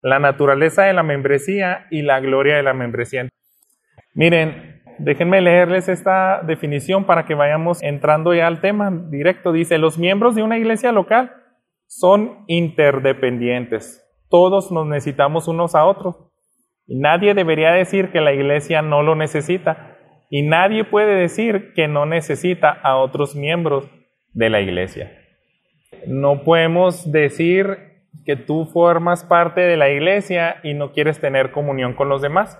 la naturaleza de la membresía y la gloria de la membresía. Miren, déjenme leerles esta definición para que vayamos entrando ya al tema directo. Dice, los miembros de una iglesia local son interdependientes. Todos nos necesitamos unos a otros. Y nadie debería decir que la iglesia no lo necesita. Y nadie puede decir que no necesita a otros miembros de la iglesia. No podemos decir que tú formas parte de la iglesia y no quieres tener comunión con los demás.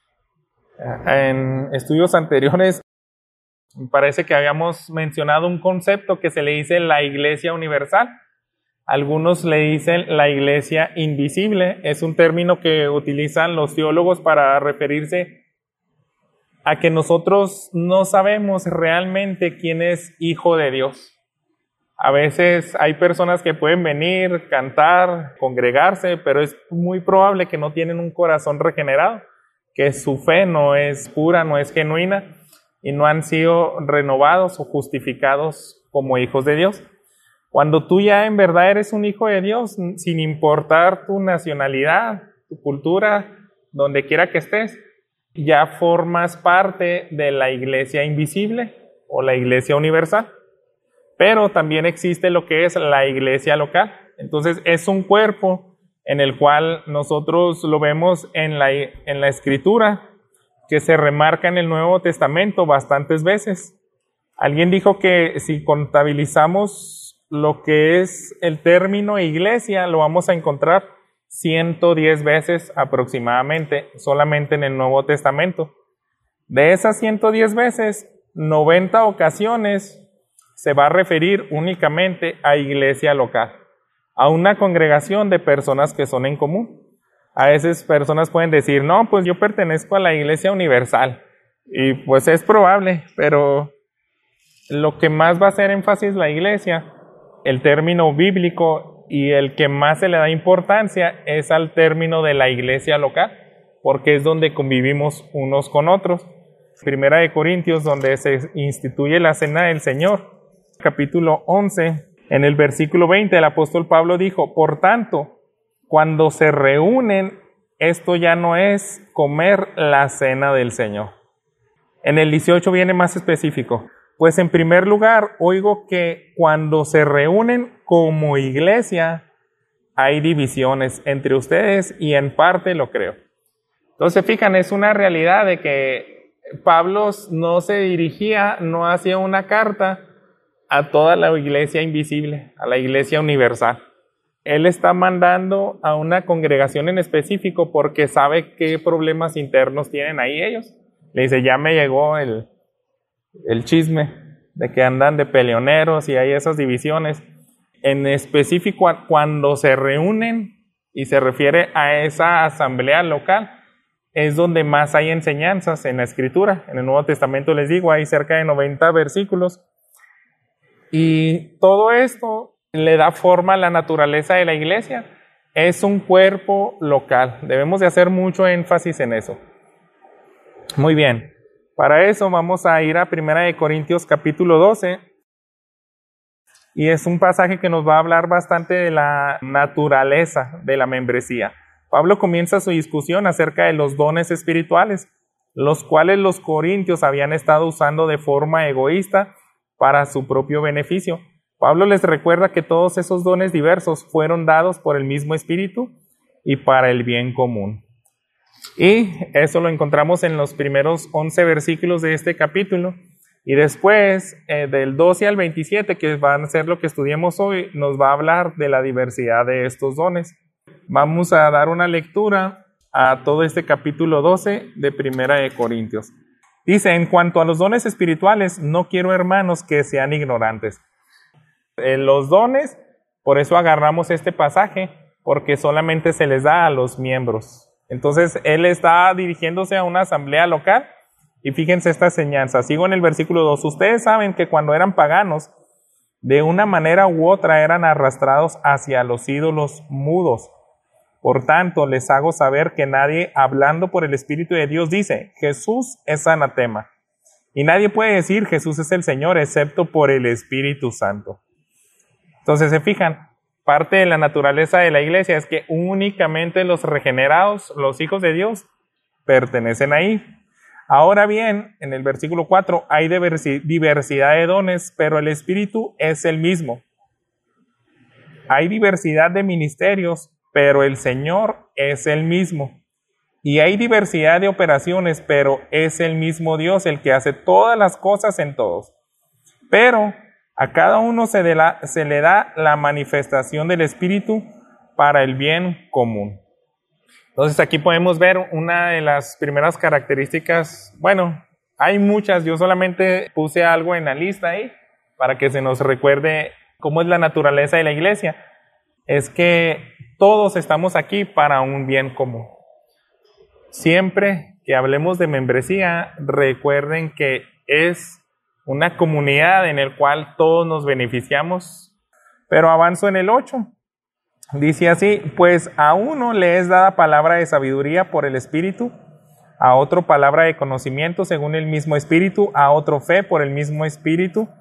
En estudios anteriores me parece que habíamos mencionado un concepto que se le dice la iglesia universal. Algunos le dicen la iglesia invisible. Es un término que utilizan los teólogos para referirse a que nosotros no sabemos realmente quién es hijo de Dios. A veces hay personas que pueden venir, cantar, congregarse, pero es muy probable que no tienen un corazón regenerado, que su fe no es pura, no es genuina y no han sido renovados o justificados como hijos de Dios. Cuando tú ya en verdad eres un hijo de Dios, sin importar tu nacionalidad, tu cultura, donde quiera que estés, ya formas parte de la iglesia invisible o la iglesia universal. Pero también existe lo que es la iglesia local. Entonces es un cuerpo en el cual nosotros lo vemos en la Escritura, que se remarca en el Nuevo Testamento bastantes veces. Alguien dijo que si contabilizamos lo que es el término iglesia, lo vamos a encontrar 110 veces aproximadamente, solamente en el Nuevo Testamento. De esas 110 veces, 90 ocasiones se va a referir únicamente a iglesia local, a una congregación de personas que son en común. A veces personas pueden decir, no, pues yo pertenezco a la iglesia universal. Y pues es probable, pero lo que más va a hacer énfasis la iglesia, el término bíblico y el que más se le da importancia es al término de la iglesia local, porque es donde convivimos unos con otros. Primera de Corintios, donde se instituye la cena del Señor, capítulo 11, en el versículo 20, el apóstol Pablo dijo, por tanto, cuando se reúnen, esto ya no es comer la cena del Señor. En el 18 viene más específico, pues en primer lugar, oigo que cuando se reúnen como iglesia, hay divisiones entre ustedes y en parte lo creo. Entonces, fijan, es una realidad de que Pablo no se dirigía, no hacía una carta a toda la iglesia invisible, a la iglesia universal. Él está mandando a una congregación en específico porque sabe qué problemas internos tienen ahí ellos. Le dice, ya me llegó el chisme de que andan de peleoneros y hay esas divisiones. En específico, cuando se reúnen, y se refiere a esa asamblea local, es donde más hay enseñanzas en la Escritura. En el Nuevo Testamento, les digo, hay cerca de 90 versículos. Y todo esto le da forma a la naturaleza de la iglesia. Es un cuerpo local. Debemos de hacer mucho énfasis en eso. Muy bien. Para eso vamos a ir a 1 Corintios capítulo 12. Y es un pasaje que nos va a hablar bastante de la naturaleza de la membresía. Pablo comienza su discusión acerca de los dones espirituales, los cuales los corintios habían estado usando de forma egoísta para su propio beneficio. Pablo les recuerda que todos esos dones diversos fueron dados por el mismo Espíritu y para el bien común. Y eso lo encontramos en los primeros 11 versículos de este capítulo. Y después, del 12 al 27, que van a ser lo que estudiemos hoy, nos va a hablar de la diversidad de estos dones. Vamos a dar una lectura a todo este capítulo 12 de 1 Corintios. Dice, en cuanto a los dones espirituales, no quiero, hermanos, que sean ignorantes. Los dones, por eso agarramos este pasaje, porque solamente se les da a los miembros. Entonces, él está dirigiéndose a una asamblea local, y fíjense esta enseñanza. Sigo en el versículo 2. Ustedes saben que cuando eran paganos, de una manera u otra eran arrastrados hacia los ídolos mudos. Por tanto, les hago saber que nadie, hablando por el Espíritu de Dios, dice, Jesús es anatema. Y nadie puede decir, Jesús es el Señor, excepto por el Espíritu Santo. Entonces, se fijan, parte de la naturaleza de la iglesia es que únicamente los regenerados, los hijos de Dios, pertenecen ahí. Ahora bien, en el versículo 4 hay diversidad de dones, pero el Espíritu es el mismo. Hay diversidad de ministerios, pero el Señor es el mismo. Y hay diversidad de operaciones, pero es el mismo Dios el que hace todas las cosas en todos. Pero a cada uno se le da la manifestación del Espíritu para el bien común. Entonces aquí podemos ver una de las primeras características. Bueno, hay muchas, yo solamente puse algo en la lista ahí para que se nos recuerde cómo es la naturaleza de la iglesia. Es que todos estamos aquí para un bien común. Siempre que hablemos de membresía, recuerden que es una comunidad en la cual todos nos beneficiamos. Pero avanzo en el 8. Dice así: pues a uno le es dada palabra de sabiduría por el Espíritu, a otro palabra de conocimiento según el mismo Espíritu, a otro fe por el mismo Espíritu,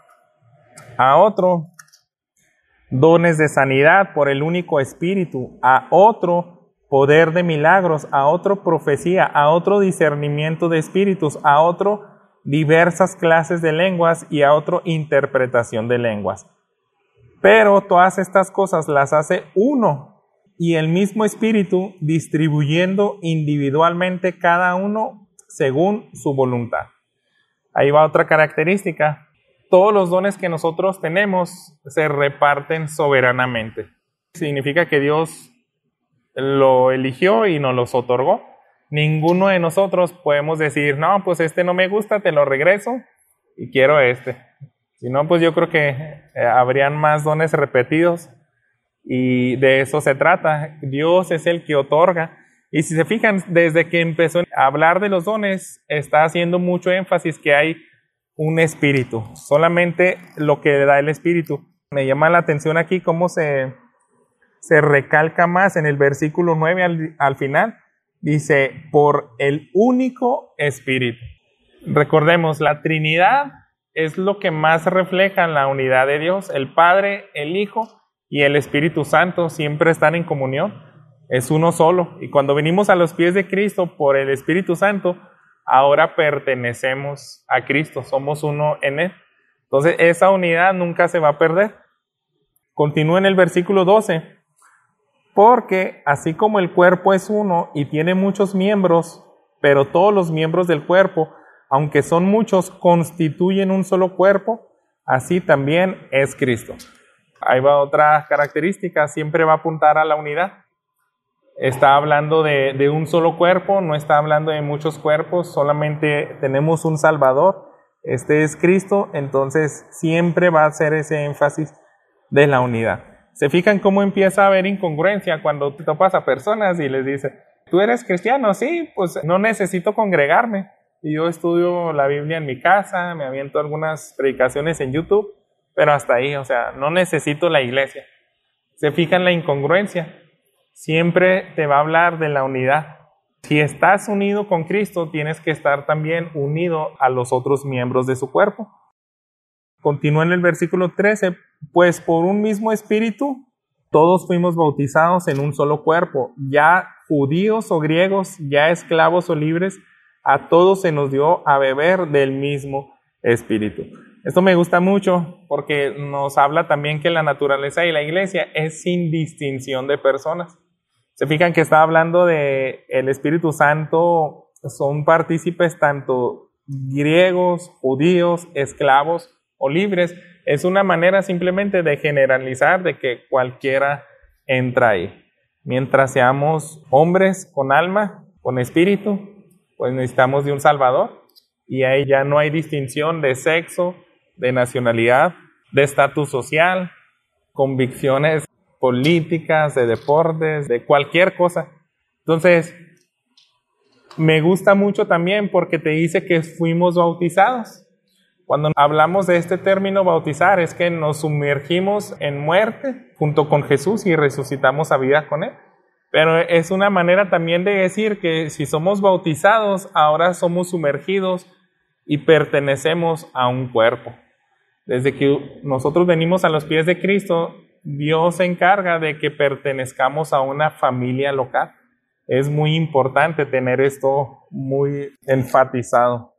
a otro dones de sanidad por el único Espíritu, a otro poder de milagros, a otro profecía, a otro discernimiento de espíritus, a otro diversas clases de lenguas y a otro interpretación de lenguas. Pero todas estas cosas las hace uno y el mismo Espíritu, distribuyendo individualmente cada uno según su voluntad. Ahí va otra característica. Todos los dones que nosotros tenemos se reparten soberanamente. Significa que Dios lo eligió y nos los otorgó. Ninguno de nosotros podemos decir, no, pues este no me gusta, te lo regreso y quiero este. Si no, pues yo creo que habrían más dones repetidos y de eso se trata. Dios es el que otorga. Y si se fijan, desde que empezó a hablar de los dones, está haciendo mucho énfasis que hay un espíritu. Solamente lo que da el Espíritu. Me llama la atención aquí cómo se recalca más en el versículo 9 al final. Dice, por el único Espíritu. Recordemos, la Trinidad es lo que más refleja la unidad de Dios. El Padre, el Hijo y el Espíritu Santo siempre están en comunión. Es uno solo. Y cuando venimos a los pies de Cristo por el Espíritu Santo, ahora pertenecemos a Cristo. Somos uno en Él. Entonces, esa unidad nunca se va a perder. Continúa en el versículo 12. Porque así como el cuerpo es uno y tiene muchos miembros, pero todos los miembros del cuerpo, aunque son muchos, constituyen un solo cuerpo, así también es Cristo. Ahí va otra característica, siempre va a apuntar a la unidad. Está hablando de un solo cuerpo, no está hablando de muchos cuerpos, solamente tenemos un Salvador, este es Cristo, entonces siempre va a ser ese énfasis de la unidad. ¿Se fijan cómo empieza a haber incongruencia cuando te topas a personas y les dices, ¿tú eres cristiano? Sí, pues no necesito congregarme. Y yo estudio la Biblia en mi casa, me aviento algunas predicaciones en YouTube, pero hasta ahí, o sea, no necesito la iglesia. ¿Se fijan la incongruencia? Siempre te va a hablar de la unidad. Si estás unido con Cristo, tienes que estar también unido a los otros miembros de su cuerpo. Continúa en el versículo 13, pues por un mismo Espíritu todos fuimos bautizados en un solo cuerpo, ya judíos o griegos, ya esclavos o libres, a todos se nos dio a beber del mismo Espíritu. Esto me gusta mucho porque nos habla también que la naturaleza de la iglesia es sin distinción de personas. Se fijan que está hablando de el Espíritu Santo, son partícipes tanto griegos, judíos, esclavos o libres. Es una manera simplemente de generalizar de que cualquiera entra ahí. Mientras seamos hombres con alma, con espíritu, pues necesitamos de un Salvador. Y ahí ya no hay distinción de sexo, de nacionalidad, de estatus social, convicciones políticas, de deportes, de cualquier cosa. Entonces, me gusta mucho también porque te dice que fuimos bautizados. Cuando hablamos de este término bautizar es que nos sumergimos en muerte junto con Jesús y resucitamos a vida con Él. Pero es una manera también de decir que si somos bautizados, ahora somos sumergidos y pertenecemos a un cuerpo. Desde que nosotros venimos a los pies de Cristo, Dios se encarga de que pertenezcamos a una familia local. Es muy importante tener esto muy enfatizado.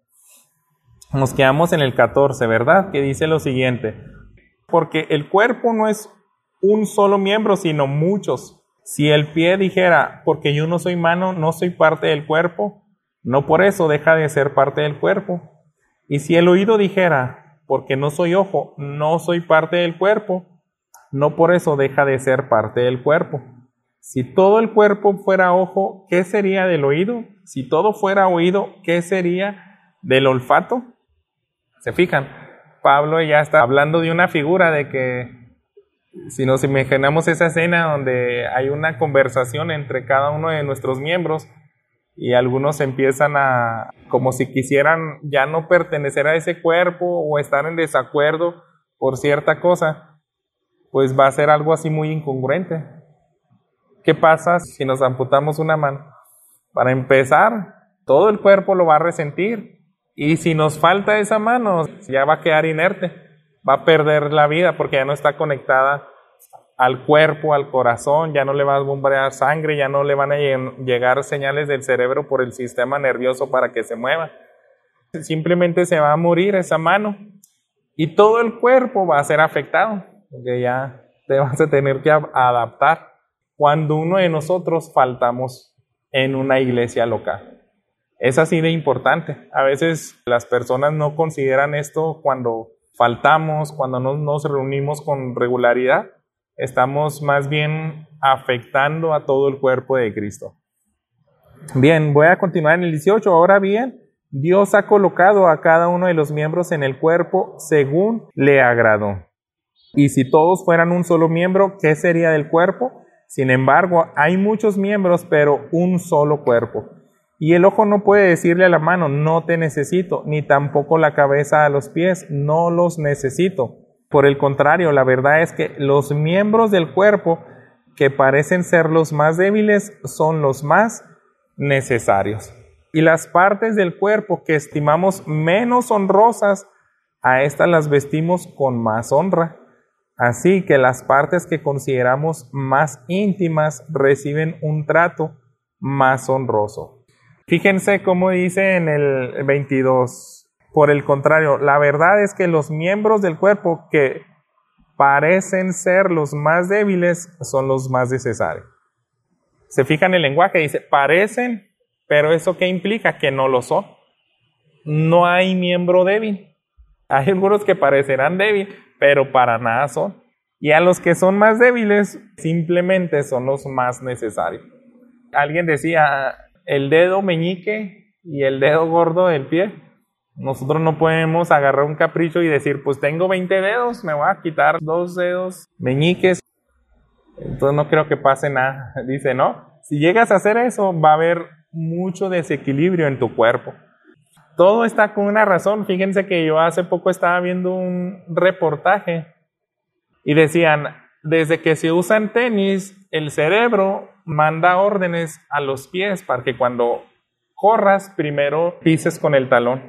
Nos quedamos en el 14, ¿verdad? Que dice lo siguiente: porque el cuerpo no es un solo miembro, sino muchos. Si el pie dijera, porque yo no soy mano, no soy parte del cuerpo, no por eso deja de ser parte del cuerpo. Y si el oído dijera, porque no soy ojo, no soy parte del cuerpo, no por eso deja de ser parte del cuerpo. Si todo el cuerpo fuera ojo, ¿qué sería del oído? Si todo fuera oído, ¿qué sería del olfato? ¿Se fijan? Pablo ya está hablando de una figura de que, si nos imaginamos esa escena donde hay una conversación entre cada uno de nuestros miembros y algunos empiezan a, como si quisieran ya no pertenecer a ese cuerpo o estar en desacuerdo por cierta cosa, pues va a ser algo así muy incongruente. ¿Qué pasa si nos amputamos una mano? Para empezar, todo el cuerpo lo va a resentir. Y si nos falta esa mano, ya va a quedar inerte, va a perder la vida porque ya no está conectada al cuerpo, al corazón, ya no le va a bombear sangre, ya no le van a llegar señales del cerebro por el sistema nervioso para que se mueva. Simplemente se va a morir esa mano y todo el cuerpo va a ser afectado, porque ya te vas a tener que adaptar cuando uno de nosotros faltamos en una iglesia local. Es así de importante. A veces las personas no consideran esto cuando faltamos, cuando no nos reunimos con regularidad. Estamos más bien afectando a todo el cuerpo de Cristo. Bien, voy a continuar en el 18. Ahora bien, Dios ha colocado a cada uno de los miembros en el cuerpo según le agradó. Y si todos fueran un solo miembro, ¿qué sería del cuerpo? Sin embargo, hay muchos miembros, pero un solo cuerpo. Y el ojo no puede decirle a la mano, no te necesito, ni tampoco la cabeza a los pies, no los necesito. Por el contrario, la verdad es que los miembros del cuerpo que parecen ser los más débiles son los más necesarios. Y las partes del cuerpo que estimamos menos honrosas, a estas las vestimos con más honra. Así que las partes que consideramos más íntimas reciben un trato más honroso. Fíjense cómo dice en el 22. Por el contrario, la verdad es que los miembros del cuerpo que parecen ser los más débiles son los más necesarios. Se fijan en el lenguaje, dice parecen, pero ¿eso qué implica? Que no lo son. No hay miembro débil. Hay algunos que parecerán débiles, pero para nada son. Y a los que son más débiles, simplemente son los más necesarios. Alguien decía, el dedo meñique y el dedo gordo del pie. Nosotros no podemos agarrar un capricho y decir, pues tengo 20 dedos, me voy a quitar 2 dedos meñiques. Entonces no creo que pase nada. Dice, no, si llegas a hacer eso, va a haber mucho desequilibrio en tu cuerpo. Todo está con una razón. Fíjense que yo hace poco estaba viendo un reportaje y decían, desde que se usan tenis, el cerebro manda órdenes a los pies para que cuando corras, primero pises con el talón.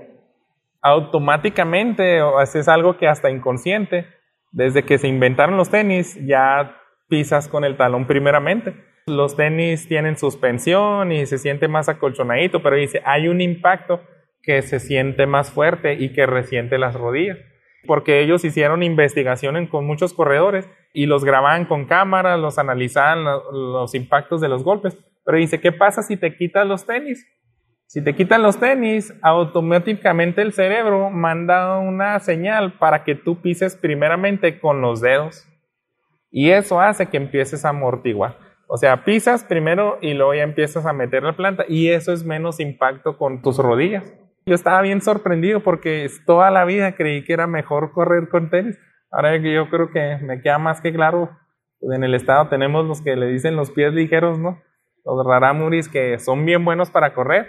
Automáticamente, es algo que hasta inconsciente, desde que se inventaron los tenis, ya pisas con el talón primeramente. Los tenis tienen suspensión y se siente más acolchonadito, pero dice, hay un impacto que se siente más fuerte y que resiente las rodillas. Porque ellos hicieron investigación con muchos corredores y los grababan con cámaras, los analizaban los impactos de los golpes. Pero dice, ¿qué pasa si te quitas los tenis? Si te quitan los tenis, automáticamente el cerebro manda una señal para que tú pises primeramente con los dedos. Y eso hace que empieces a amortiguar. O sea, pisas primero y luego ya empiezas a meter la planta y eso es menos impacto con tus rodillas. Yo estaba bien sorprendido porque toda la vida creí que era mejor correr con tenis. Ahora yo creo que me queda más que claro. En el estado tenemos los que le dicen los pies ligeros, ¿no? Los rarámuris que son bien buenos para correr.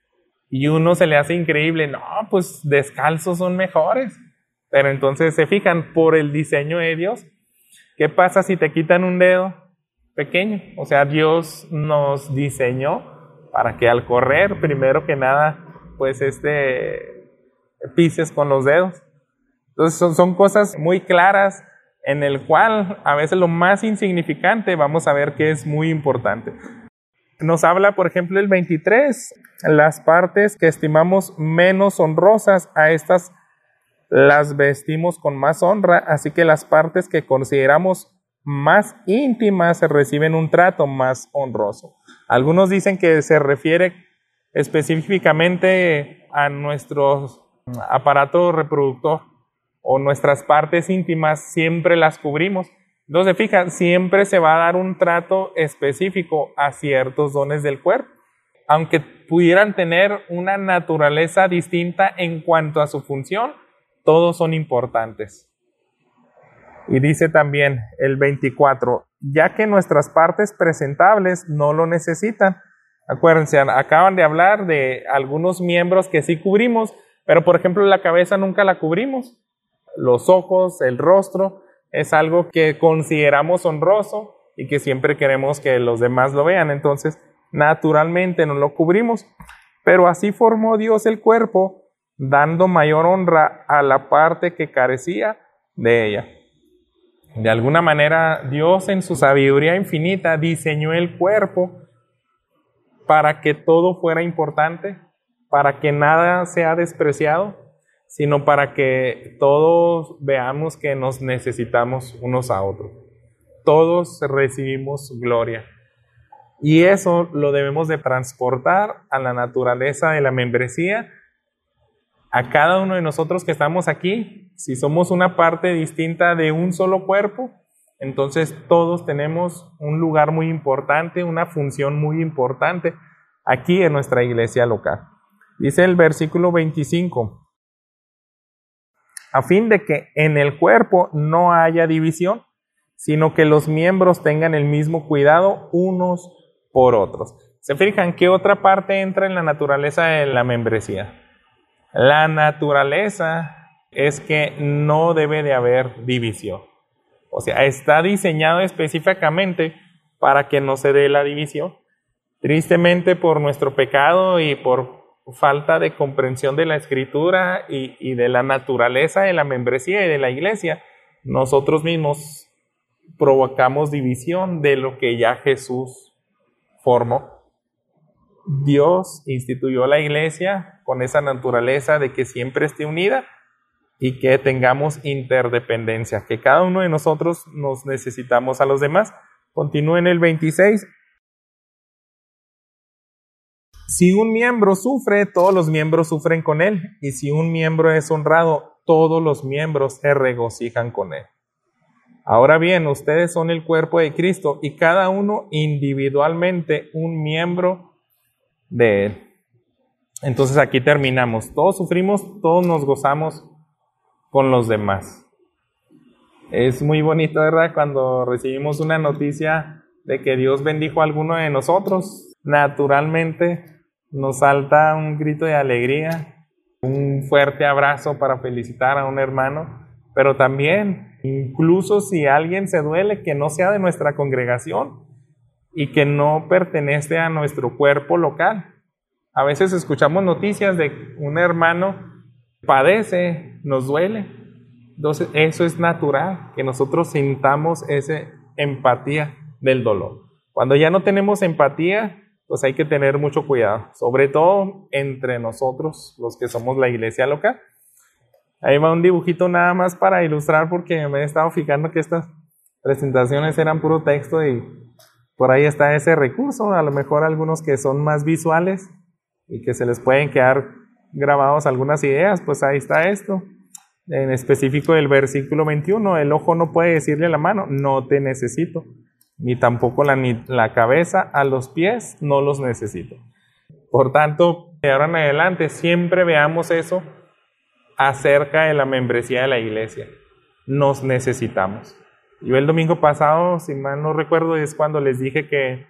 Y uno se le hace increíble, no, pues descalzos son mejores. Pero entonces se fijan por el diseño de Dios. ¿Qué pasa si te quitan un dedo pequeño? O sea, Dios nos diseñó para que al correr, primero que nada, pues pises con los dedos. Entonces son cosas muy claras en el cual a veces lo más insignificante vamos a ver que es muy importante. Nos habla, por ejemplo, el 23, las partes que estimamos menos honrosas, a estas las vestimos con más honra, así que las partes que consideramos más íntimas reciben un trato más honroso. Algunos dicen que se refiere específicamente a nuestro aparato reproductor o nuestras partes íntimas, siempre las cubrimos. Entonces, fíjate, siempre se va a dar un trato específico a ciertos dones del cuerpo, aunque pudieran tener una naturaleza distinta en cuanto a su función, todos son importantes. Y dice también el 24, ya que nuestras partes presentables no lo necesitan. Acuérdense, acaban de hablar de algunos miembros que sí cubrimos, pero por ejemplo la cabeza nunca la cubrimos. Los ojos, el rostro, es algo que consideramos honroso y que siempre queremos que los demás lo vean. Entonces, naturalmente no lo cubrimos. Pero así formó Dios el cuerpo, dando mayor honra a la parte que carecía de ella. De alguna manera, Dios en su sabiduría infinita diseñó el cuerpo para que todo fuera importante, para que nada sea despreciado, sino para que todos veamos que nos necesitamos unos a otros. Todos recibimos gloria. Y eso lo debemos de transportar a la naturaleza de la membresía, a cada uno de nosotros que estamos aquí. Si somos una parte distinta de un solo cuerpo, entonces todos tenemos un lugar muy importante, una función muy importante aquí en nuestra iglesia local. Dice el versículo 25, a fin de que en el cuerpo no haya división, sino que los miembros tengan el mismo cuidado unos por otros. ¿Se fijan qué otra parte entra en la naturaleza de la membresía? La naturaleza es que no debe de haber división. O sea, está diseñado específicamente para que no se dé la división. Tristemente, por nuestro pecado y por falta de comprensión de la Escritura y de la naturaleza de la membresía y de la iglesia, nosotros mismos provocamos división de lo que ya Jesús formó. Dios instituyó la iglesia con esa naturaleza de que siempre esté unida y que tengamos interdependencia, que cada uno de nosotros nos necesitamos a los demás. Continúa en el 26. Si un miembro sufre, todos los miembros sufren con él, y si un miembro es honrado, todos los miembros se regocijan con él. Ahora bien, ustedes son el cuerpo de Cristo y cada uno individualmente un miembro de él. Entonces aquí terminamos. Todos sufrimos, todos nos gozamos con los demás. Es muy bonito, ¿verdad? Cuando recibimos una noticia de que Dios bendijo a alguno de nosotros, naturalmente nos salta un grito de alegría, un fuerte abrazo para felicitar a un hermano, pero también, incluso si alguien se duele, que no sea de nuestra congregación y que no pertenece a nuestro cuerpo local. A veces escuchamos noticias de un hermano padece, nos duele. Entonces, eso es natural, que nosotros sintamos esa empatía del dolor. Cuando ya no tenemos empatía, pues hay que tener mucho cuidado, sobre todo entre nosotros, los que somos la iglesia local. Ahí va un dibujito nada más para ilustrar, porque me he estado fijando que estas presentaciones eran puro texto y por ahí está ese recurso. A lo mejor algunos que son más visuales y que se les pueden quedar grabados algunas ideas, pues ahí está esto. En específico el versículo 21, el ojo no puede decirle a la mano, no te necesito, ni tampoco la cabeza, a los pies no los necesito. Por tanto, de ahora en adelante siempre veamos eso acerca de la membresía de la iglesia. Nos necesitamos. Yo el domingo pasado, si mal no recuerdo, es cuando les dije que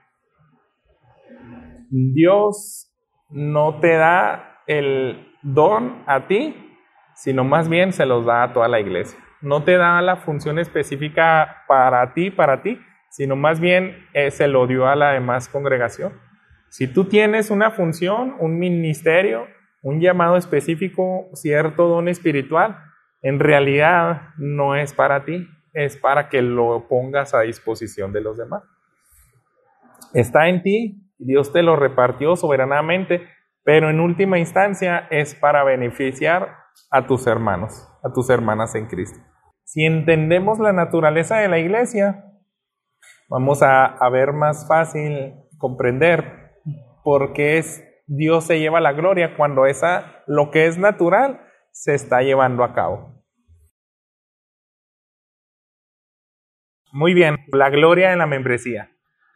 Dios no te da el don a ti, sino más bien se los da a toda la iglesia. No te da la función específica para ti, sino más bien se lo dio a la demás congregación. Si tú tienes una función, un ministerio, un llamado específico, cierto don espiritual, en realidad no es para ti, es para que lo pongas a disposición de los demás. Está en ti, Dios te lo repartió soberanamente, pero en última instancia es para beneficiar a tus hermanos, a tus hermanas en Cristo. Si entendemos la naturaleza de la iglesia, vamos a ver más fácil comprender por qué Dios se lleva la gloria cuando lo que es natural se está llevando a cabo. Muy bien, la gloria de la membresía.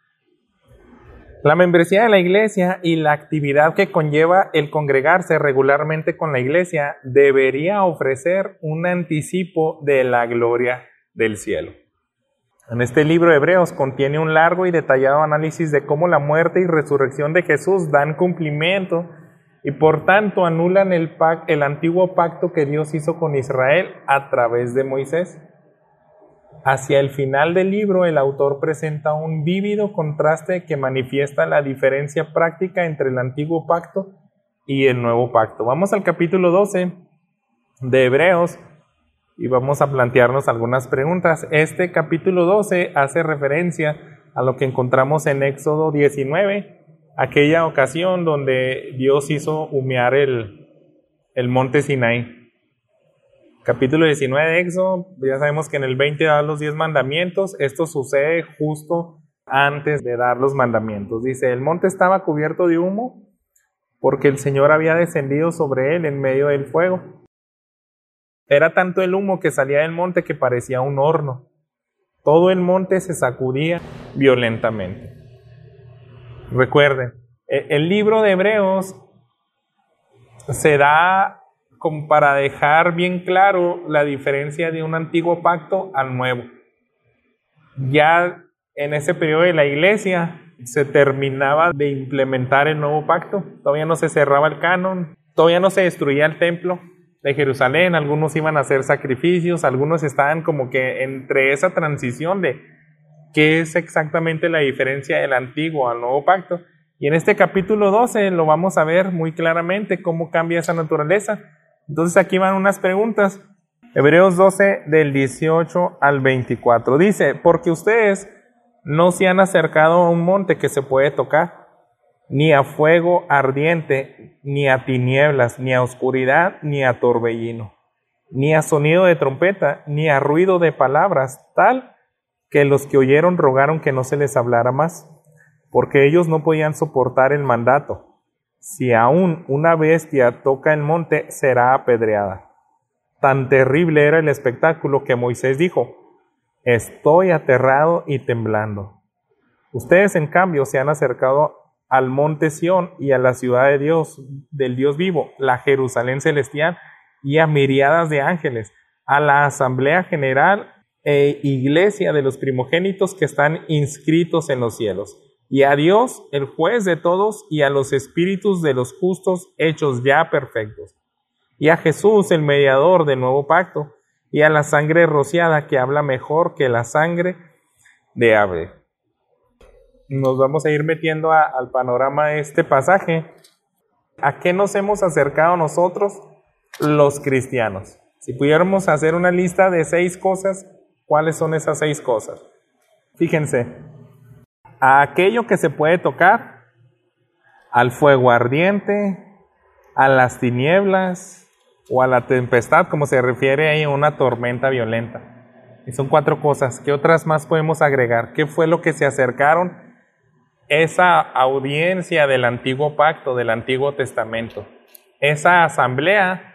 La membresía de la iglesia y la actividad que conlleva el congregarse regularmente con la iglesia debería ofrecer un anticipo de la gloria del cielo. En este libro de Hebreos contiene un largo y detallado análisis de cómo la muerte y resurrección de Jesús dan cumplimiento y por tanto anulan el antiguo pacto que Dios hizo con Israel a través de Moisés. Hacia el final del libro, el autor presenta un vívido contraste que manifiesta la diferencia práctica entre el antiguo pacto y el nuevo pacto. Vamos al capítulo 12 de Hebreos y vamos a plantearnos algunas preguntas. Este capítulo 12 hace referencia a lo que encontramos en Éxodo 19, aquella ocasión donde Dios hizo humear el monte Sinaí. Capítulo 19 de Éxodo, ya sabemos que en el 20 da los 10 mandamientos. Esto sucede justo antes de dar los mandamientos. Dice, el monte estaba cubierto de humo porque el Señor había descendido sobre él en medio del fuego. Era tanto el humo que salía del monte que parecía un horno. Todo el monte se sacudía violentamente. Recuerden, el libro de Hebreos se da como para dejar bien claro la diferencia de un antiguo pacto al nuevo. Ya en ese periodo de la iglesia se terminaba de implementar el nuevo pacto, todavía no se cerraba el canon, todavía no se destruía el templo de Jerusalén, algunos iban a hacer sacrificios, algunos estaban como que entre esa transición de qué es exactamente la diferencia del antiguo al nuevo pacto. Y en este capítulo 12 lo vamos a ver muy claramente cómo cambia esa naturaleza. Entonces aquí van unas preguntas. Hebreos 12 del 18 al 24. Dice, porque ustedes no se han acercado a un monte que se puede tocar, ni a fuego ardiente, ni a tinieblas, ni a oscuridad, ni a torbellino, ni a sonido de trompeta, ni a ruido de palabras, tal que los que oyeron rogaron que no se les hablara más, porque ellos no podían soportar el mandato. Si aún una bestia toca el monte, será apedreada. Tan terrible era el espectáculo que Moisés dijo, estoy aterrado y temblando. Ustedes, en cambio, se han acercado al monte Sión y a la ciudad de Dios, del Dios vivo, la Jerusalén celestial, y a miriadas de ángeles, a la asamblea general e iglesia de los primogénitos que están inscritos en los cielos, y a Dios, el juez de todos, y a los espíritus de los justos hechos ya perfectos, y a Jesús, el mediador del nuevo pacto, y a la sangre rociada que habla mejor que la sangre de Abel. Nos vamos a ir metiendo al panorama de este pasaje. ¿A qué nos hemos acercado nosotros, los cristianos? Si pudiéramos hacer una lista de 6 cosas, ¿cuáles son esas 6 cosas? Fíjense, a aquello que se puede tocar, al fuego ardiente, a las tinieblas o a la tempestad, como se refiere ahí a una tormenta violenta. Y son 4 cosas. ¿Qué otras más podemos agregar? ¿Qué fue lo que se acercaron esa audiencia del antiguo pacto, del Antiguo Testamento? Esa asamblea.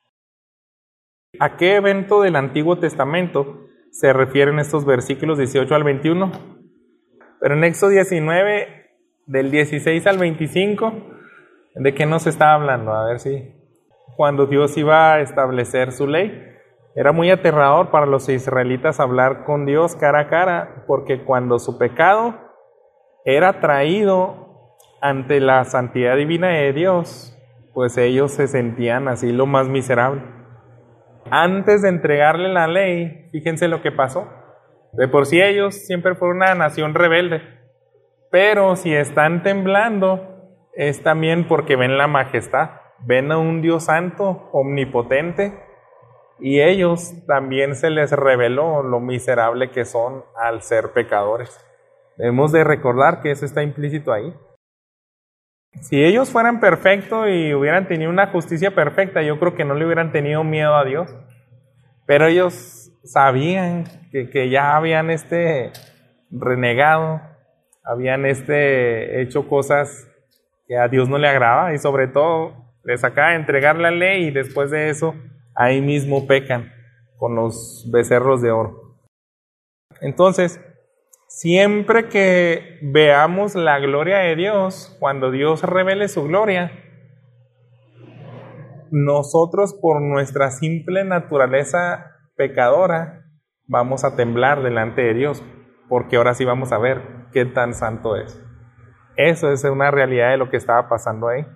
¿A qué evento del Antiguo Testamento se refieren estos versículos 18 al 21? Pero en Éxodo 19, del 16 al 25, ¿de qué nos está hablando? A ver si cuando Dios iba a establecer su ley, era muy aterrador para los israelitas hablar con Dios cara a cara, porque cuando su pecado era traído ante la santidad divina de Dios, pues ellos se sentían así lo más miserable. Antes de entregarle la ley, fíjense lo que pasó. De por sí ellos siempre fueron una nación rebelde, pero si están temblando es también porque ven la majestad, ven a un Dios santo, omnipotente, y ellos también se les reveló lo miserable que son al ser pecadores. Debemos de recordar que eso está implícito ahí. Si ellos fueran perfectos y hubieran tenido una justicia perfecta, yo creo que no le hubieran tenido miedo a Dios. Pero ellos sabían que ya habían renegado, habían hecho cosas que a Dios no le agrada, y sobre todo les acaba de entregar la ley, y después de eso ahí mismo pecan con los becerros de oro. Entonces, siempre que veamos la gloria de Dios, cuando Dios revele su gloria, nosotros por nuestra simple naturaleza pecadora vamos a temblar delante de Dios, porque ahora sí vamos a ver qué tan santo es. Eso es una realidad de lo que estaba pasando ahí.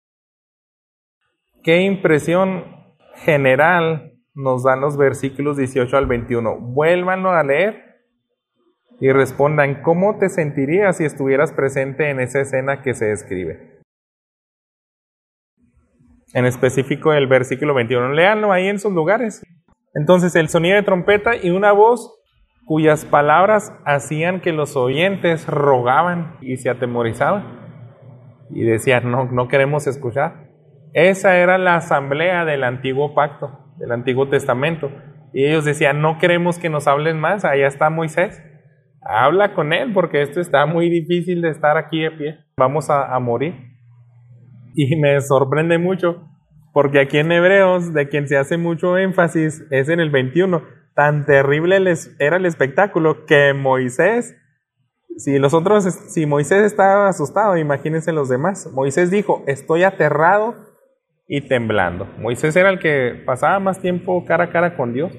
¿Qué impresión general nos dan los versículos 18 al 21? Vuélvanlo a leer y respondan, ¿cómo te sentirías si estuvieras presente en esa escena que se describe? En específico el versículo 21, léanlo ahí en sus lugares. Entonces el sonido de trompeta y una voz cuyas palabras hacían que los oyentes rogaban y se atemorizaban y decían, no queremos escuchar. Esa era la asamblea del antiguo pacto, del Antiguo Testamento, y ellos decían, no queremos que nos hablen más, allá está Moisés, habla con él porque esto está muy difícil de estar aquí de pie, vamos a morir. Y me sorprende mucho porque aquí en Hebreos, de quien se hace mucho énfasis es en el 21, tan terrible era el espectáculo que Moisés, si Moisés estaba asustado, imagínense los demás. Moisés dijo, estoy aterrado y temblando. Moisés era el que pasaba más tiempo cara a cara con Dios.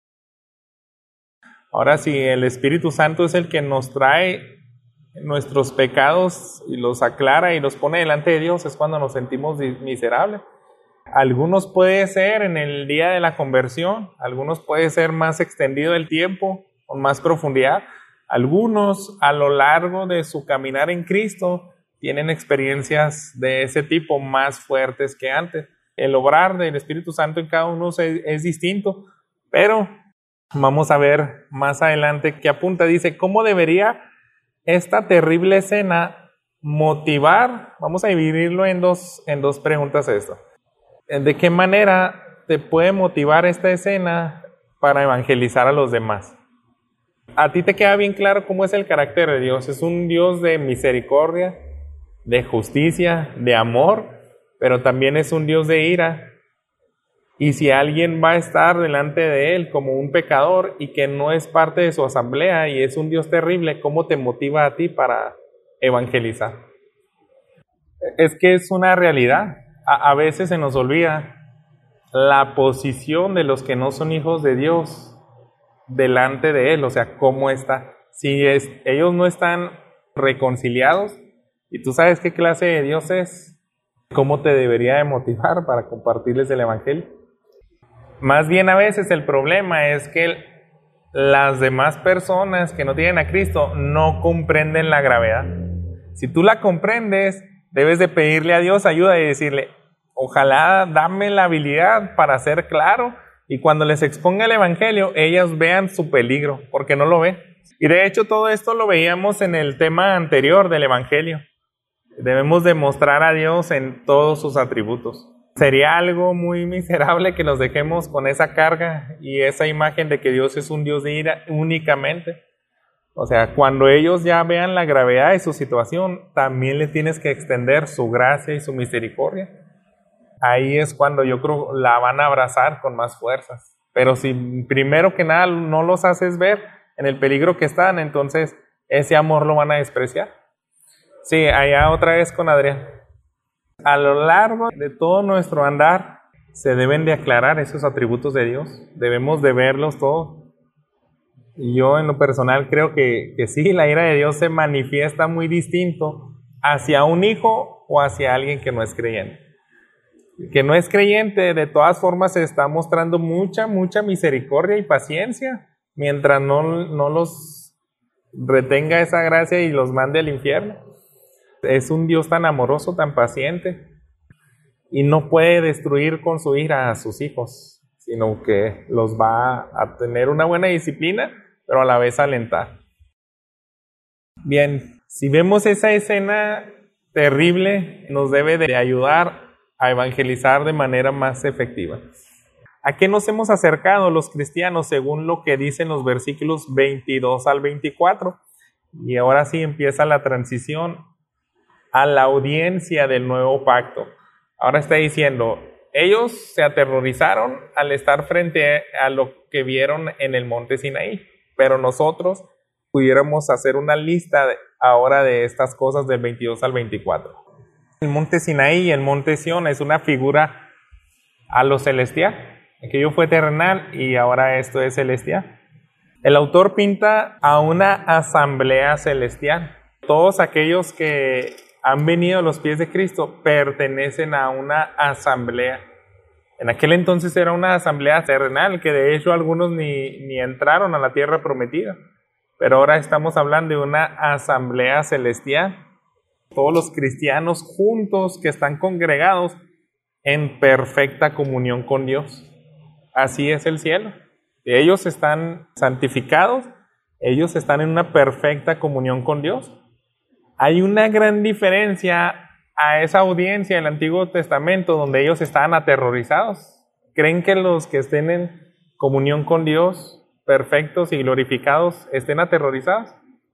Ahora, si el Espíritu Santo es el que nos trae nuestros pecados y los aclara y los pone delante de Dios, es cuando nos sentimos miserables. Algunos puede ser en el día de la conversión, algunos puede ser más extendido el tiempo, con más profundidad. Algunos a lo largo de su caminar en Cristo tienen experiencias de ese tipo más fuertes que antes. El obrar del Espíritu Santo en cada uno es distinto, pero vamos a ver más adelante que apunta, dice, ¿cómo debería esta terrible escena motivar? Vamos a dividirlo en dos preguntas esto. ¿De qué manera te puede motivar esta escena para evangelizar a los demás? ¿A ti te queda bien claro cómo es el carácter de Dios? Es un Dios de misericordia, de justicia, de amor, pero también es un Dios de ira. Y si alguien va a estar delante de Él como un pecador y que no es parte de su asamblea y es un Dios terrible, ¿cómo te motiva a ti para evangelizar? Es que es una realidad. A veces se nos olvida la posición de los que no son hijos de Dios delante de Él, o sea, cómo está. Si ellos no están reconciliados y tú sabes qué clase de Dios es, ¿cómo te debería de motivar para compartirles el evangelio? Más bien a veces el problema es que las demás personas que no tienen a Cristo no comprenden la gravedad. Si tú la comprendes, debes de pedirle a Dios ayuda y decirle, ojalá dame la habilidad para ser claro y cuando les exponga el evangelio, ellas vean su peligro, porque no lo ven. Y de hecho todo esto lo veíamos en el tema anterior del evangelio. Debemos demostrar a Dios en todos sus atributos. Sería algo muy miserable que nos dejemos con esa carga y esa imagen de que Dios es un Dios de ira únicamente. O sea, cuando ellos ya vean la gravedad de su situación, también le tienes que extender su gracia y su misericordia. Ahí es cuando yo creo la van a abrazar con más fuerzas. Pero si primero que nada no los haces ver en el peligro que están, entonces ese amor lo van a despreciar. Sí, allá otra vez con Adrián. A lo largo de todo nuestro andar se deben de aclarar esos atributos de Dios. Debemos de verlos todos. Y yo en lo personal creo que sí, la ira de Dios se manifiesta muy distinto hacia un hijo o hacia alguien que no es creyente. El que no es creyente de todas formas se está mostrando mucha misericordia y paciencia mientras no los retenga esa gracia y los mande al infierno. Es un Dios tan amoroso, tan paciente y no puede destruir con su ira a sus hijos. sino que los va a tener una buena disciplina, pero a la vez alentar. Bien, si vemos esa escena terrible, nos debe de ayudar a evangelizar de manera más efectiva. ¿A qué nos hemos acercado los cristianos según lo que dicen los versículos 22 al 24? Y ahora sí empieza la transición a la audiencia del nuevo pacto. Ahora está diciendo, ellos se aterrorizaron al estar frente a lo que vieron en el monte Sinaí, pero nosotros pudiéramos hacer una lista ahora de estas cosas del 22 al 24. El monte Sinaí y el monte Sión es una figura a lo celestial. Aquello fue terrenal y ahora esto es celestial. El autor pinta a una asamblea celestial. Todos aquellos que han venido a los pies de Cristo pertenecen a una asamblea. En aquel entonces era una asamblea terrenal, que de hecho algunos ni entraron a la tierra prometida. Pero ahora estamos hablando de una asamblea celestial. Todos los cristianos juntos que están congregados en perfecta comunión con Dios. Así es el cielo. Ellos están santificados, ellos están en una perfecta comunión con Dios. Hay una gran diferencia a esa audiencia del Antiguo Testamento donde ellos estaban aterrorizados. ¿Creen que los que estén en comunión con Dios, perfectos y glorificados, estén aterrorizados?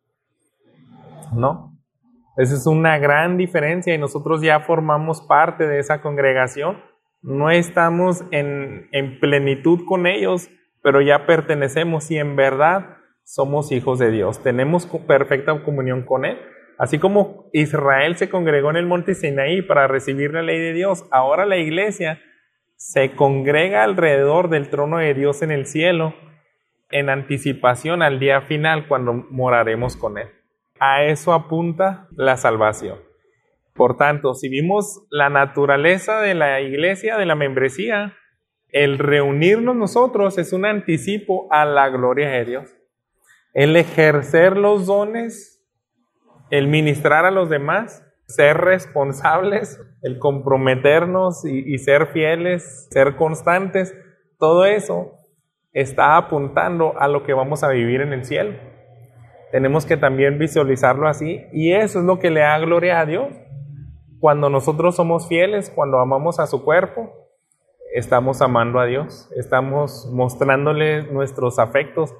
No. Esa es una gran diferencia y nosotros ya formamos parte de esa congregación. No estamos en plenitud con ellos, pero ya pertenecemos y en verdad somos hijos de Dios. Tenemos perfecta comunión con Él. Así como Israel se congregó en el monte Sinaí para recibir la ley de Dios, ahora la iglesia se congrega alrededor del trono de Dios en el cielo en anticipación al día final cuando moraremos con Él. A eso apunta la salvación. Por tanto, si vimos la naturaleza de la iglesia, de la membresía, el reunirnos nosotros es un anticipo a la gloria de Dios. El ejercer los dones, el ministrar a los demás, ser responsables, el comprometernos y ser fieles, ser constantes, todo eso está apuntando a lo que vamos a vivir en el cielo. Tenemos que también visualizarlo así y eso es lo que le da gloria a Dios. Cuando nosotros somos fieles, cuando amamos a su cuerpo, estamos amando a Dios, estamos mostrándole nuestros afectos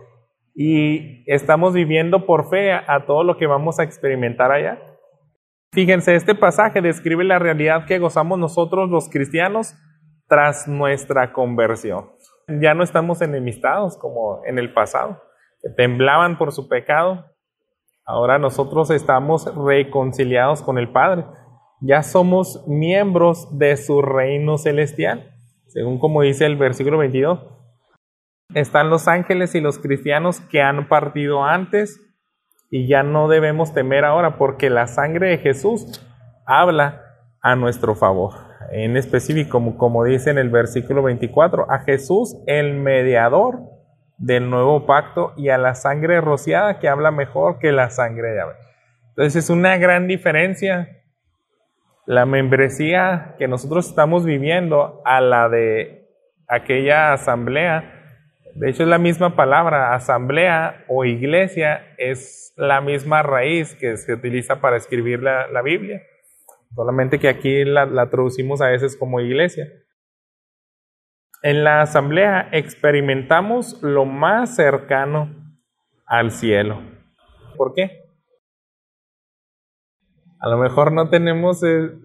y estamos viviendo por fe a todo lo que vamos a experimentar allá. Fíjense, este pasaje describe la realidad que gozamos nosotros los cristianos tras nuestra conversión. Ya no estamos enemistados como en el pasado, que temblaban por su pecado. Ahora nosotros estamos reconciliados con el Padre. Ya somos miembros de su reino celestial, según como dice el versículo 22. Están los ángeles y los cristianos que han partido antes y ya no debemos temer ahora porque la sangre de Jesús habla a nuestro favor. En específico, como dice en el versículo 24, a Jesús el mediador del nuevo pacto y a la sangre rociada que habla mejor que la sangre de Abel. Entonces es una gran diferencia la membresía que nosotros estamos viviendo a la de aquella asamblea. De hecho es la misma palabra, asamblea o iglesia es la misma raíz que se utiliza para escribir la Biblia, solamente que aquí la traducimos a veces como iglesia. En la asamblea experimentamos lo más cercano al cielo. ¿Por qué? A lo mejor no tenemos...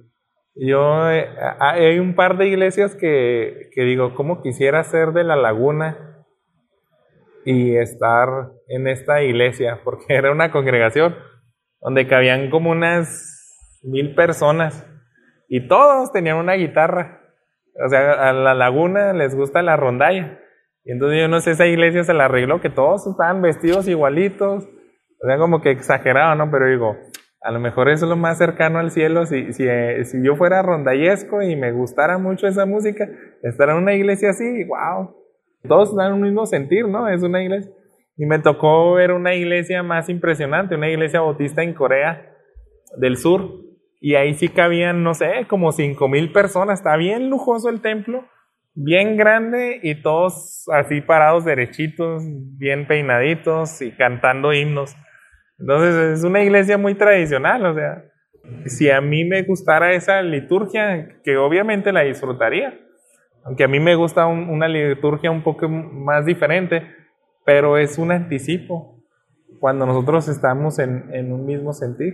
hay un par de iglesias que digo, ¿cómo quisiera ser de La Laguna y estar en esta iglesia? Porque era una congregación donde cabían como unas 1,000 personas y todos tenían una guitarra. O sea, a La Laguna les gusta la rondalla. Y entonces yo no sé, esa iglesia se la arregló que todos estaban vestidos igualitos. O sea, como que exagerado, ¿no? Pero digo, a lo mejor eso es lo más cercano al cielo. Si yo fuera rondallesco y me gustara mucho esa música, estar en una iglesia así, wow. Todos dan un mismo sentir, ¿no? Es una iglesia. Y me tocó ver una iglesia más impresionante, una iglesia bautista en Corea del Sur. Y ahí sí cabían, no sé, como 5,000 personas. Está bien lujoso el templo. bien grande y todos así parados derechitos, bien peinaditos y cantando himnos. Entonces es una iglesia muy tradicional, o sea, si a mí me gustara esa liturgia, que obviamente la disfrutaría, aunque a mí me gusta una liturgia un poco más diferente, pero es un anticipo cuando nosotros estamos en un mismo sentir.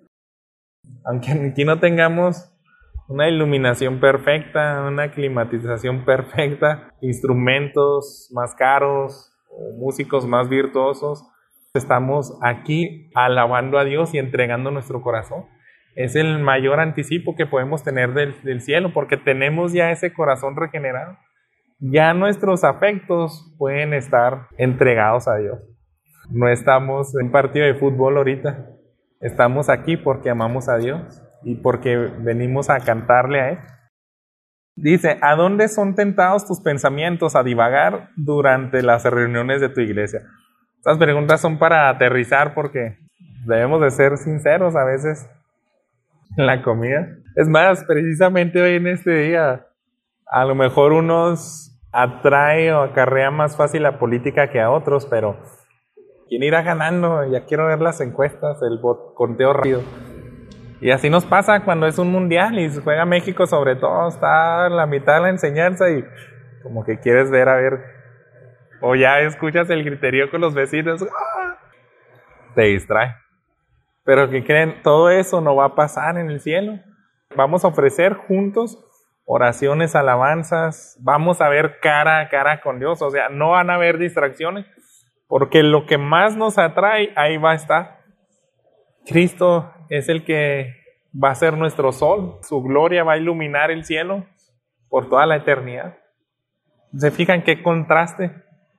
Aunque aquí no tengamos una iluminación perfecta, una climatización perfecta, instrumentos más caros, músicos más virtuosos, estamos aquí alabando a Dios y entregando nuestro corazón. Es el mayor anticipo que podemos tener del cielo, porque tenemos ya ese corazón regenerado. Ya nuestros afectos pueden estar entregados a Dios. No estamos en un partido de fútbol ahorita. Estamos aquí porque amamos a Dios y porque venimos a cantarle a Él. Dice, ¿a dónde son tentados tus pensamientos a divagar durante las reuniones de tu iglesia? Estas preguntas son para aterrizar porque debemos de ser sinceros a veces en la comida. Es más, precisamente hoy en este día, a lo mejor unos atrae o acarrea más fácil la política que a otros, pero ¿quién irá ganando? Ya quiero ver las encuestas, el conteo rápido. Y así nos pasa cuando es un mundial y juega México, sobre todo, está la mitad de la enseñanza y como que quieres ver a ver, o ya escuchas el griterío con los vecinos, ¡ah! Te distrae. Pero ¿qué creen? Todo eso no va a pasar en el cielo. Vamos a ofrecer juntos oraciones, alabanzas, vamos a ver cara a cara con Dios, o sea, no van a haber distracciones, porque lo que más nos atrae, ahí va a estar. Cristo es el que va a ser nuestro sol, su gloria va a iluminar el cielo por toda la eternidad. ¿Se fijan qué contraste?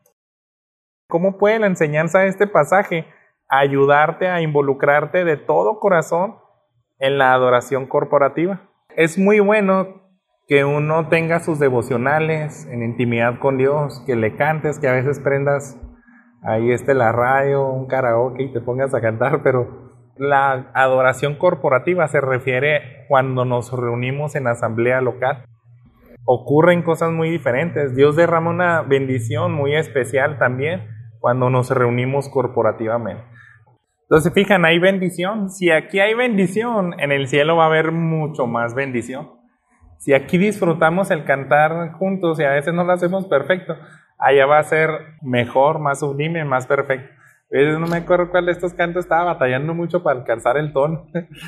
¿Cómo puede la enseñanza de este pasaje ayudarte a involucrarte de todo corazón en la adoración corporativa? Es muy bueno que uno tenga sus devocionales en intimidad con Dios, que le cantes, que a veces prendas ahí la radio, un karaoke y te pongas a cantar, pero la adoración corporativa se refiere cuando nos reunimos en asamblea local. Ocurren cosas muy diferentes. Dios derrama una bendición muy especial también cuando nos reunimos corporativamente. Entonces, fijan, hay bendición. Si aquí hay bendición, en el cielo va a haber mucho más bendición. Si aquí disfrutamos el cantar juntos y a veces no lo hacemos perfecto, allá va a ser mejor, más sublime, más perfecto. A veces no me acuerdo cuál de estos cantos estaba batallando mucho para alcanzar el tono.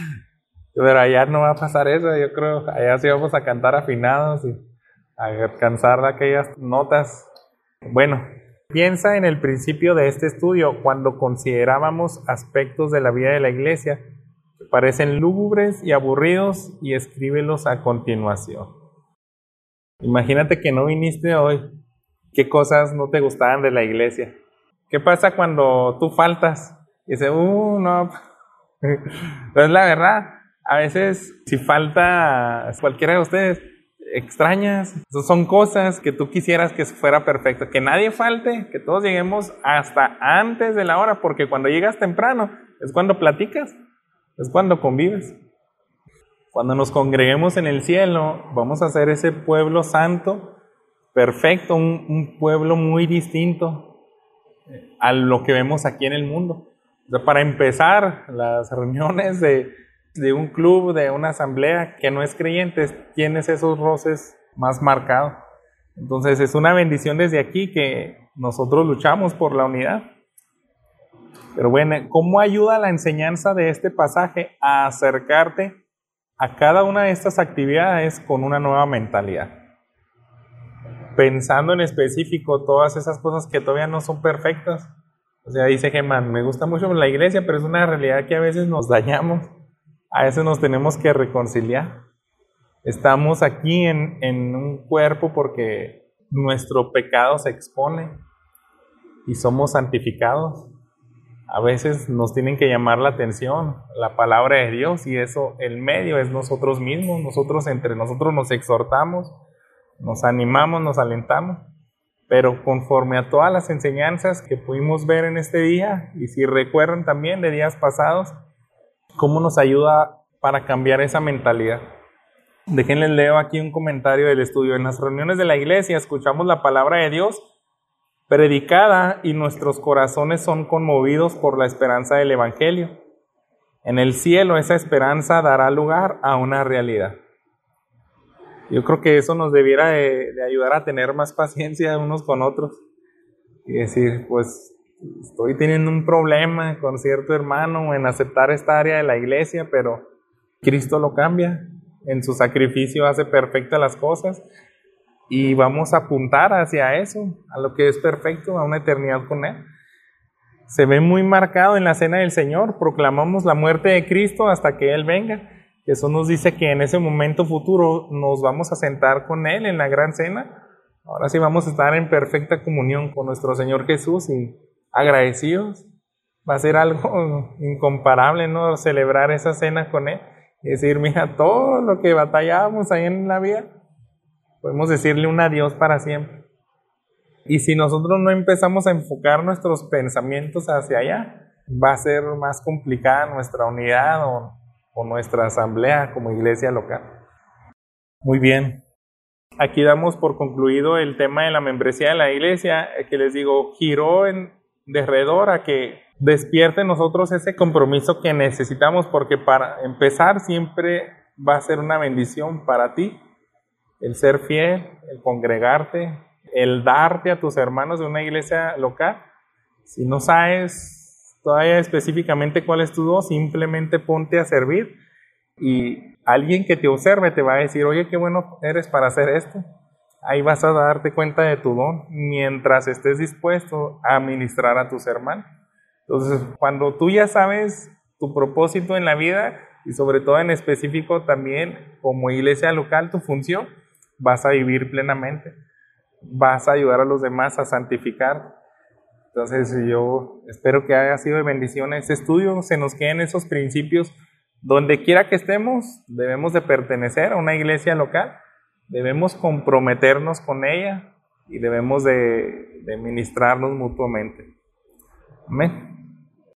Pero allá no va a pasar eso, yo creo. Allá sí vamos a cantar afinados y a alcanzar aquellas notas. Bueno, piensa en el principio de este estudio, cuando considerábamos aspectos de la vida de la iglesia que parecen lúgubres y aburridos, y escríbelos a continuación. Imagínate que no viniste hoy. ¿Qué cosas no te gustaban de la iglesia? ¿Qué pasa cuando tú faltas? Y dices, no. Entonces la verdad, a veces si falta cualquiera de ustedes, extrañas. Esas son cosas que tú quisieras que fuera perfecto. Que nadie falte, que todos lleguemos hasta antes de la hora, porque cuando llegas temprano es cuando platicas, es cuando convives. Cuando nos congreguemos en el cielo, vamos a ser ese pueblo santo, perfecto, un pueblo muy distinto a lo que vemos aquí en el mundo. O sea, para empezar, las reuniones de un club, de una asamblea que no es creyente, tienes esos roces más marcados. Entonces es una bendición desde aquí que nosotros luchamos por la unidad. Pero bueno, ¿cómo ayuda la enseñanza de este pasaje a acercarte a cada una de estas actividades con una nueva mentalidad? Pensando en específico todas esas cosas que todavía no son perfectas. O sea, dice Germán, me gusta mucho la iglesia, pero es una realidad que a veces nos dañamos, a veces nos tenemos que reconciliar. Estamos aquí en un cuerpo porque nuestro pecado se expone y somos santificados. A veces nos tienen que llamar la atención la palabra de Dios, y eso, el medio es nosotros mismos. Nosotros entre nosotros nos exhortamos, nos animamos, nos alentamos, pero conforme a todas las enseñanzas que pudimos ver en este día, y si recuerdan también de días pasados, cómo nos ayuda para cambiar esa mentalidad. Déjenles leo aquí un comentario del estudio. En las reuniones de la iglesia escuchamos la palabra de Dios predicada y nuestros corazones son conmovidos por la esperanza del Evangelio. En el cielo esa esperanza dará lugar a una realidad. Yo creo que eso nos debiera de ayudar a tener más paciencia unos con otros y decir, pues estoy teniendo un problema con cierto hermano en aceptar esta área de la iglesia, pero Cristo lo cambia. En su sacrificio hace perfectas las cosas y vamos a apuntar hacia eso, a lo que es perfecto, a una eternidad con Él. Se ve muy marcado en la cena del Señor, proclamamos la muerte de Cristo hasta que Él venga. Jesús nos dice que en ese momento futuro nos vamos a sentar con Él en la gran cena. Ahora sí vamos a estar en perfecta comunión con nuestro Señor Jesús y agradecidos. Va a ser algo incomparable, ¿no? Celebrar esa cena con Él. Y decir, mira, todo lo que batallamos ahí en la vida, podemos decirle un adiós para siempre. Y si nosotros no empezamos a enfocar nuestros pensamientos hacia allá, va a ser más complicada nuestra unidad o nuestra asamblea como iglesia local. Muy bien. Aquí damos por concluido el tema de la membresía de la iglesia, que les digo, giró en derredor a que despierte en nosotros ese compromiso que necesitamos, porque para empezar siempre va a ser una bendición para ti el ser fiel, el congregarte, el darte a tus hermanos de una iglesia local. Si no sabes todavía específicamente cuál es tu don, simplemente ponte a servir y alguien que te observe te va a decir, oye, qué bueno eres para hacer esto. Ahí vas a darte cuenta de tu don mientras estés dispuesto a ministrar a tus hermanos. Entonces, cuando tú ya sabes tu propósito en la vida y sobre todo en específico también como iglesia local, tu función, vas a vivir plenamente. Vas a ayudar a los demás a santificar. Entonces, yo espero que haya sido de bendición este estudio. Se nos queden esos principios. Donde quiera que estemos, debemos de pertenecer a una iglesia local. Debemos comprometernos con ella y debemos de ministrarnos mutuamente. Amén.